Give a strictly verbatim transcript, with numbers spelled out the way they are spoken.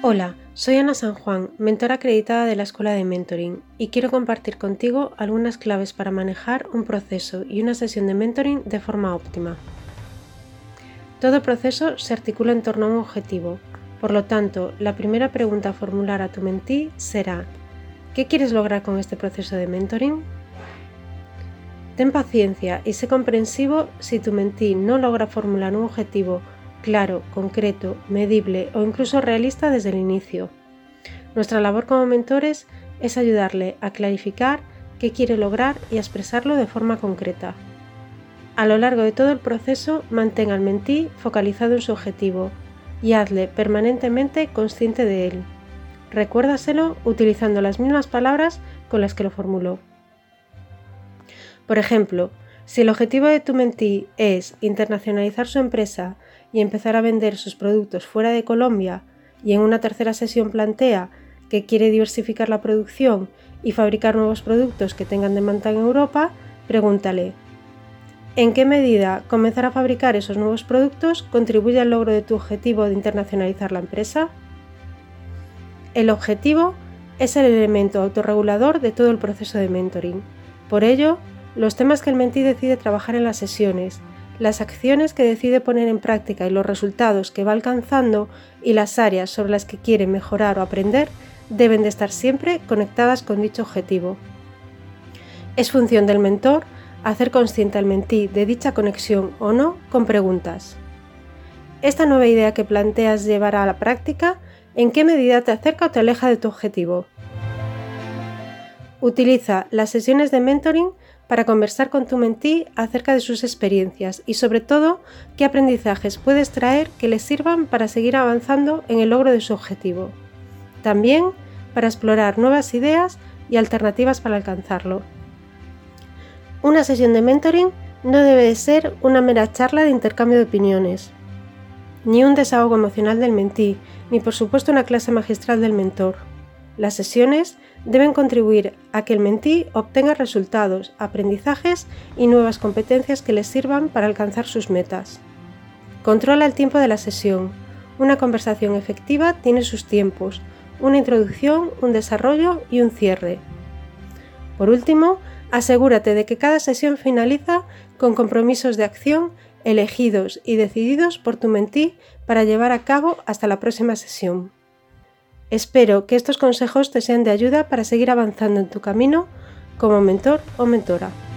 Hola, soy Ana San Juan, mentora acreditada de la Escuela de Mentoring, y quiero compartir contigo algunas claves para manejar un proceso y una sesión de mentoring de forma óptima. Todo proceso se articula en torno a un objetivo, por lo tanto, la primera pregunta a formular a tu mentee será: ¿qué quieres lograr con este proceso de mentoring? Ten paciencia y sé comprensivo si tu mentee no logra formular un objetivo claro, concreto, medible o incluso realista desde el inicio. Nuestra labor como mentores es ayudarle a clarificar qué quiere lograr y a expresarlo de forma concreta. A lo largo de todo el proceso, mantén al mentee focalizado en su objetivo y hazle permanentemente consciente de él. Recuérdaselo utilizando las mismas palabras con las que lo formuló. Por ejemplo, si el objetivo de tu mentee es internacionalizar su empresa y empezar a vender sus productos fuera de Colombia, y en una tercera sesión plantea que quiere diversificar la producción y fabricar nuevos productos que tengan demanda en Europa, pregúntale: ¿en qué medida comenzar a fabricar esos nuevos productos contribuye al logro de tu objetivo de internacionalizar la empresa? El objetivo es el elemento autorregulador de todo el proceso de mentoring. Por ello, los temas que el mentee decide trabajar en las sesiones, las acciones que decide poner en práctica y los resultados que va alcanzando y las áreas sobre las que quiere mejorar o aprender deben de estar siempre conectadas con dicho objetivo. Es función del mentor hacer consciente al mentee de dicha conexión o no con preguntas. ¿Esta nueva idea que planteas llevar a la práctica, en qué medida te acerca o te aleja de tu objetivo? Utiliza las sesiones de mentoring para conversar con tu mentee acerca de sus experiencias y, sobre todo, qué aprendizajes puedes traer que les sirvan para seguir avanzando en el logro de su objetivo. También para explorar nuevas ideas y alternativas para alcanzarlo. Una sesión de mentoring no debe de ser una mera charla de intercambio de opiniones, ni un desahogo emocional del mentee, ni por supuesto una clase magistral del mentor. Las sesiones deben contribuir a que el mentee obtenga resultados, aprendizajes y nuevas competencias que les sirvan para alcanzar sus metas. Controla el tiempo de la sesión. Una conversación efectiva tiene sus tiempos, una introducción, un desarrollo y un cierre. Por último, asegúrate de que cada sesión finaliza con compromisos de acción elegidos y decididos por tu mentee para llevar a cabo hasta la próxima sesión. Espero que estos consejos te sean de ayuda para seguir avanzando en tu camino como mentor o mentora.